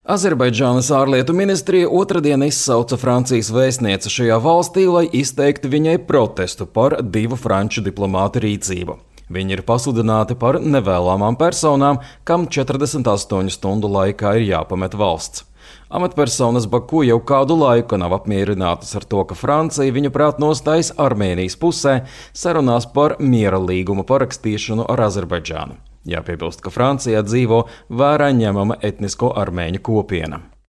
Azerbaidžānas ārlietu ministrija otrdien izsauca Francijas vēstnieci šajā valstī, lai izteiktu viņai protestu par 2 franču diplomātu rīcību. Viņi ir pasludināti par nevēlamām personām, kam 48 stundu laikā ir jāpamet valsts. Amatpersonas Baku jau kādu laiku nav apmierinātas ar to, ka Francija viņuprāt nostājas Armēnijas pusē sarunās par miera līguma parakstīšanu ar Azerbaidžānu. Jāpiebilst, ka Francijā dzīvo vērā ņemama etnisko armēņu kopiena.